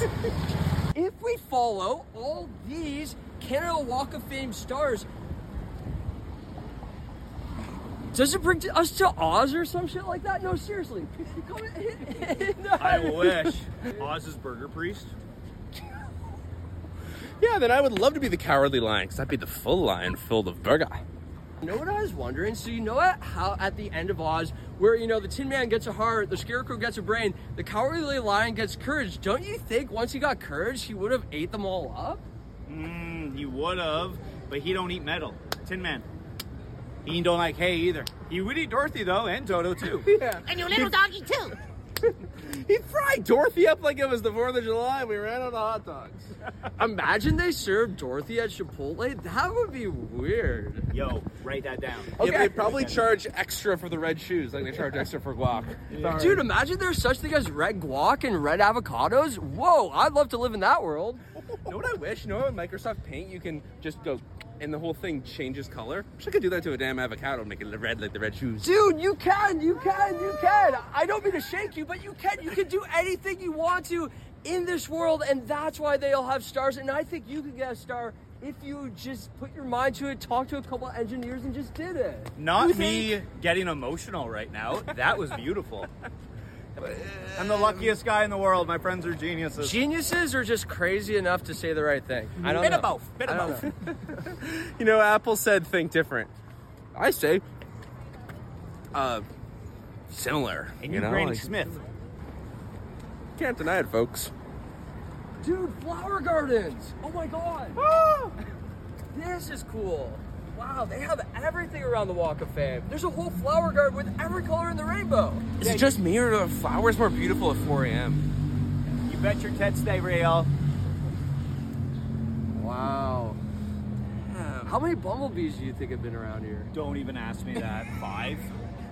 If we follow all these Canada Walk of Fame stars, does it bring us to Oz or some shit like that? No, seriously. I wish. Oz's Burger Priest. Yeah, then I would love to be the Cowardly Lion, because I'd be the full lion filled of burger. You know what I was wondering? So you know how at the end of Oz, where, you know, the Tin Man gets a heart, the Scarecrow gets a brain, the Cowardly Lion gets courage. Don't you think once he got courage, he would have ate them all up? He would have, but he don't eat metal. Tin Man. He don't like hay either. He would eat Dorothy, though, and Toto, too. Yeah. And your little doggy, too. He fried Dorothy up like it was the 4th of July and we ran out of hot dogs. Imagine they served Dorothy at Chipotle. That would be weird. Yo, write that down. Okay. Yeah, they'd probably charge extra for the red shoes, like they charge extra for guac. Yeah. Dude, imagine there's such thing as red guac and red avocados. Whoa, I'd love to live in that world. You know what I wish? You know what, with Microsoft Paint, you can just go, and the whole thing changes color. I wish I could do that to a damn avocado and make it red like the red shoes. Dude, you can. I don't mean to shake you, but you can. You can do anything you want to in this world, and that's why they all have stars. And I think you could get a star if you just put your mind to it, talk to a couple of engineers, and just did it. Not me getting emotional right now. That was beautiful. I'm the luckiest guy in the world. My friends are geniuses. Geniuses are just crazy enough to say the right thing. I don't know. Bit of both. You know, Apple said think different. I say, similar. And you know, Granny like, Smith. Can't deny it, folks. Dude, flower gardens. Oh my God. This is cool. Wow, they have everything around the Walk of Fame. There's a whole flower garden with every color in the rainbow. Is it just me, or are the flowers more beautiful at 4 a.m.? You bet your tits stay real. Wow. How many bumblebees do you think have been around here? Don't even ask me that. 5?